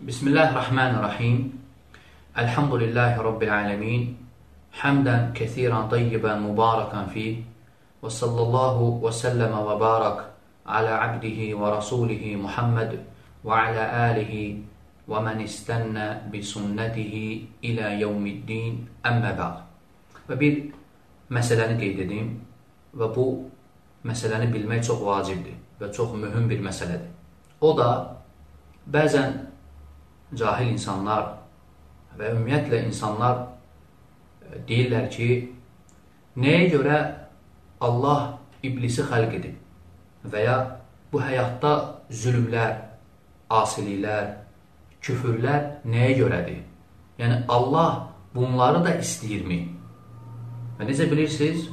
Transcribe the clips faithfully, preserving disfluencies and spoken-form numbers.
Bismillahirrahmanirrahim. Elhamdülillahi Rabbil alemin. Hamdan kesiran tayyiban mubarakan fih. Ve sallallahu ve sellem ve barak ala abdihi ve rasulihi Muhammed ve ala alihi ve men istenna bi sünnetihi ila yevmiddin emme ba'd. Və bir məsələni qeyd edeyim və bu məsələni bilmək çox vacibdir və çox mühüm bir məsələdir. O da bəzən cahil insanlar və ümumiyyətlə insanlar deyirlər ki, nəyə görə Allah iblisi xəlq edib və ya bu həyatda zülmlər, asiliklər, küfürlər nəyə görədir? Yəni Allah bunları da istəyirmi? Və necə bilirsiniz,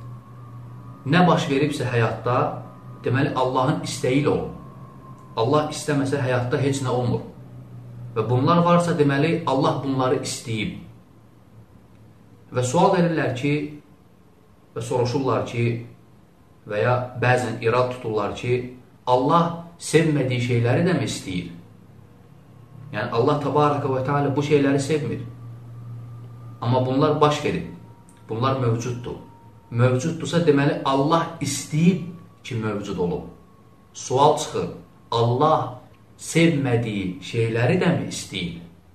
nə baş veribsə həyatda, deməli Allahın istəyi ilə olur. Allah istəməsə həyatda heç nə olmur. Və bunlar varsa, deməli Allah bunları istəyib. Və sual verirlər ki, və soruşurlar ki, və ya bəzən irad tuturlar ki, Allah sevmədiyi şeyləri də mi istəyir? Yəni Allah Təbaraka və Teala bu şeyləri sevmir. Amma bunlar baş verib. Bunlar mövcuddur. Mövcuddursa deməli Allah istəyib ki, mövcud olub. Sual çıxır, Allah sevmədiyi şeyləri də mi istəyir?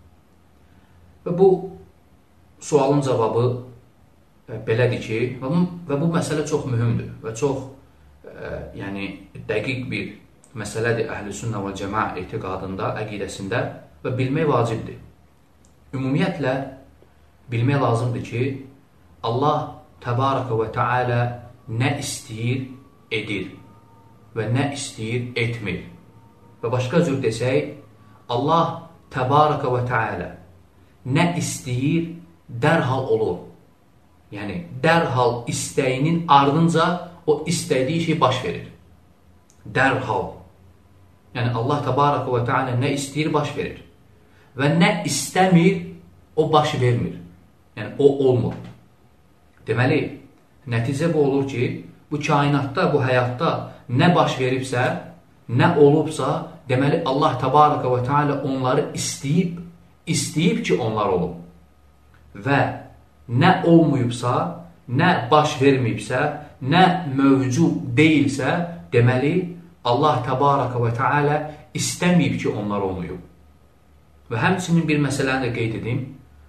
Və bu sualın cavabı e, belədir ki, və bu, və bu məsələ çox mühümdür və çox e, yəni, dəqiq bir məsələdir Əhl-i Sünnə və Cəmaa etiqadında, əqidəsində və bilmək vacibdir. Ümumiyyətlə, bilmək lazımdır ki, Allah Təbaraka və Teala nə istəyir, edir və nə istəyir, etmir. Və başqa cür desək, Allah Təbaraka və Teala nə istəyir, dərhal olur. Yəni, dərhal istəyinin ardınca o istədiyi şey baş verir. Dərhal. Yəni, Allah Təbaraka və Teala nə istəyir, baş verir. Və nə istəmir, o baş vermir. Yəni, o olmur. Deməli, nəticə bu olur ki, bu kainatda, bu həyatda nə baş veribsə, nə olubsa, deməli Allah Təbaraka və Teala onları istəyib, istəyib ki, onlar olub. Və nə olmayıbsa, nə baş verməyibsə, nə mövcud deyilsə, deməli Allah Təbaraka və Teala istəməyib ki, onlar olmayıb. Və həmçinin bir məsələni də qeyd edeyim.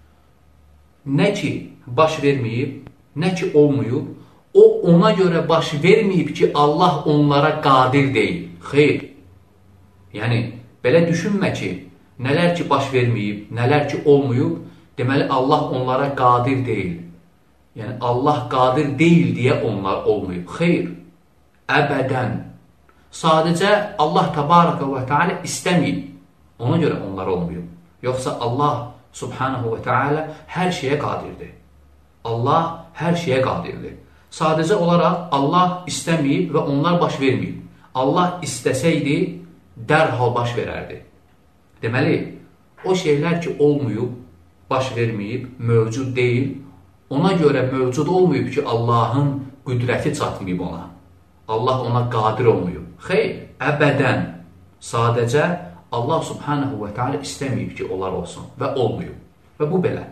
Nə ki baş verməyib, nə ki olmayıb, o ona görə baş verməyib ki, Allah onlara qadir deyil. Xeyr. Yəni, belə düşünmə ki, nələr ki baş verməyib, nələr ki olmayıb, deməli Allah onlara qadir deyil. Yəni, Allah qadir deyil deyə onlar olmayıb. Xeyr. Əbədən. Sadəcə Allah Təbaraka və Teala istəməyib. Ona görə onlar olmayıb. Yoxsa Allah Subhanahu və Teala hər şeyə qadirdir. Allah hər şeyə qadirdir. Sadəcə olaraq Allah istəməyib və onlar baş verməyib. Allah istəsəydi, dərhal baş verərdi. Deməli, o şeylər ki olmayıb, baş verməyib, mövcud deyil, ona görə mövcud olmayıb ki, Allahın qüdrəti çatmayıb ona. Allah ona qadir olmayıb. Xeyr, əbədən. Sadəcə Allah Subhanahu və Teala istəməyib ki, onlar olsun və olmayıb. Və bu belə.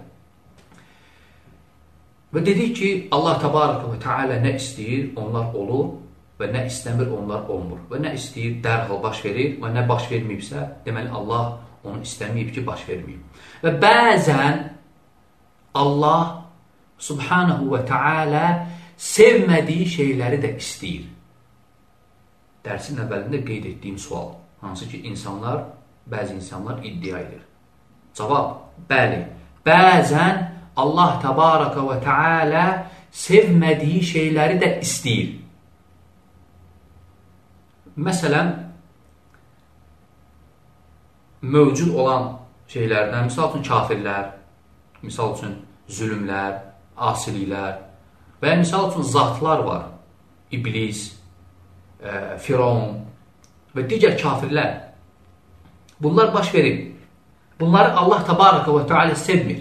Və dedik ki, Allah Təbaraka və Teala nə istəyir, onlar olur və nə istəmir, onlar olmur. Və nə istəyir, dərhal baş verir və nə baş verməyibsə, deməli Allah onu istəməyib ki, baş verməyib. Və bəzən Allah Subhanahu və Teala sevmədiyi şeyləri də istəyir. Dərsin əvvəlində qeyd etdiyim sual, hansı ki, insanlar, bəzi insanlar iddia edir. Cavab, bəli, bəzən Allah Təbaraka və Teala sevmədiyi şeyləri də istəyir. Məsələn, mövcud olan şeylərdən, misal üçün kafirlər, misal üçün zülmlər, asiliklər və ya misal üçün zatlar var. İblis, e, Firavun və digər kafirlər. Bunlar baş verir. Bunları Allah Təbaraka və Teala sevmir.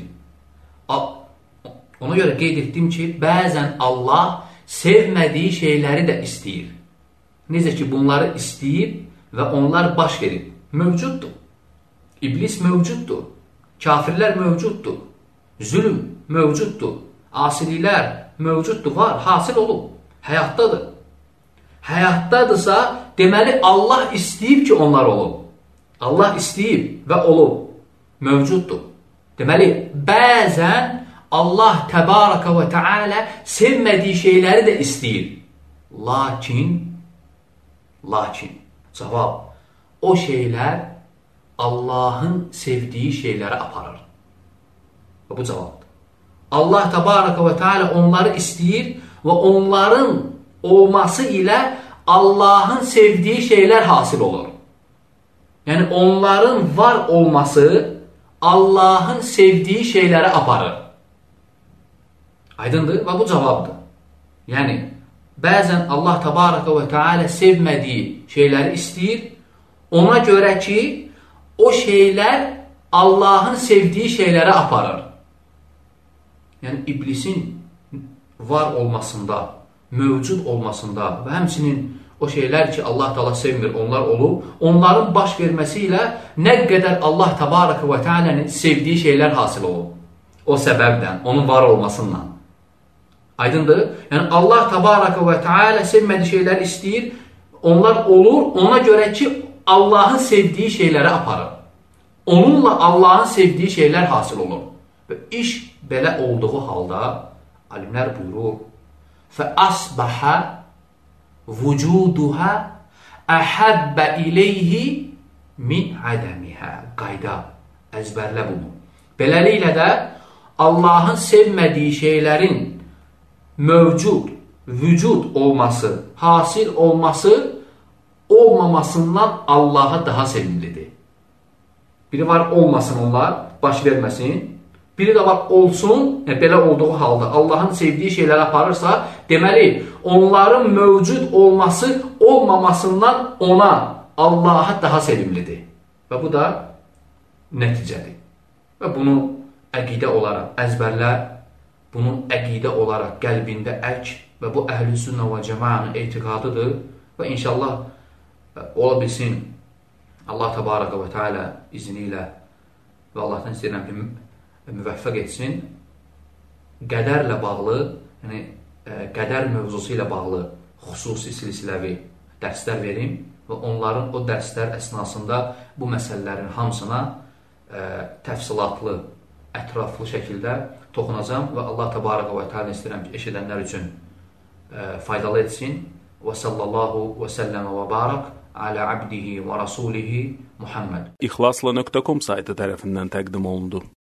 Ona görə qeyd etdim ki, bəzən Allah sevmədiyi şeyləri də istəyir. Necə ki, bunları istəyib və onlar baş verib. Mövcuddur. İblis mövcuddur. Kafirlər mövcuddur. Zülm mövcuddur. Asiliklər mövcuddur, var, hasil olub. Həyatdadır. Həyatdadırsa, deməli Allah istəyib ki, onlar olub. Allah istəyib və olub. Mövcuddur. Deməli, bəzən Allah təbaraka və teala sevmədiyi şeyləri də istəyir. Lakin, lakin, cavab, o şeylər Allahın sevdiyi şeyləri aparır. Və bu cavabdır. Allah təbaraka və teala onları istəyir və onların olması ilə Allahın sevdiyi şeylər hasil olur. Yəni, onların var olması Allahın sevdiyi şeyləri aparır. Aydındır və bu cavabdır. Yəni, bəzən Allah təbaraka və teala sevmədiyi şeyləri istəyir, ona görə ki, o şeylər Allahın sevdiyi şeyləri aparır. Yəni, iblisin var olmasında, mövcud olmasında və həmçinin o şeylər ki, Allah Teala sevmir, onlar olub, onların baş verməsi ilə nə qədər Allah təbaraka və teala'nın sevdiyi şeylər hasil olub. O səbəbdən, onun var olmasından. Aydındır? Yəni, Allah təbaraka və teala sevmədiyi şeylər istəyir, onlar olur, ona görə ki, Allahın sevdiyi şeyləri aparır. Onunla Allahın sevdiyi şeylər hasil olur. Və iş belə olduğu halda, alimlər buyurur, فَأَصْبَحَ vücuduha əhabbə iləyhi min ədəmihə. Qayda, əzbərlə bunu. Beləliklə də Allahın sevmədiyi şeylərin mövcud, vücud olması, hasil olması olmamasından Allaha daha sevimlidir. Biri var olmasın onlar, baş verməsin. Biri də var olsun, yəni belə olduğu halda Allahın sevdiyi şeyləri aparırsa, deməli, onların mövcud olması olmamasından ona, Allaha daha sevimlidir. Və bu da nəticədir. Və bunu əqidə olaraq əzbərlə, bunu əqidə olaraq qəlbində ək və bu əhl-i sünnə və cəmaənin etiqadıdır. Və inşallah ola bilsin, Allah təbaraka və teala izni ilə və Allahdan istəyirəm ki, müvəffəq etsin, qədərlə bağlı, yəni qədər mövzusu ilə bağlı xüsusi silsiləvi dərslər verim və onların o dərslər əsnasında bu məsələlərin hamısına ə, təfsilatlı, ətraflı şəkildə toxunacam və Allah təbaraka və teala istəyirəm ki, eşidənlər üçün ə, faydalı etsin. Və sallallahu və səlləmə və barak alə abdihi və rasulihi Muhammed. İxlasla nöqtə com saytı tərəfindən təqdim olundu.